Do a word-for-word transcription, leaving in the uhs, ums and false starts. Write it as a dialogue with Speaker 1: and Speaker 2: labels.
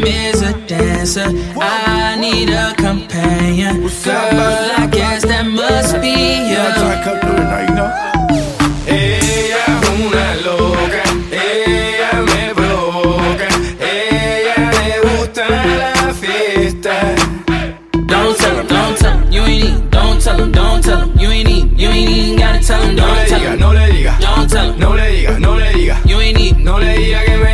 Speaker 1: is a dancer. I need a companion. Girl, I guess that must be you.
Speaker 2: Ella es una loca, ella me provoca, ella le gusta la fiesta.
Speaker 1: Don't tell him, don't tell him, you ain't even. Don't tell him, don't tell him, you ain't even. You ain't even gotta tell him, don't tell him.
Speaker 2: No le diga,
Speaker 1: Don't tell him,
Speaker 2: no le diga, no le diga.
Speaker 1: You ain't even.
Speaker 2: No le diga que me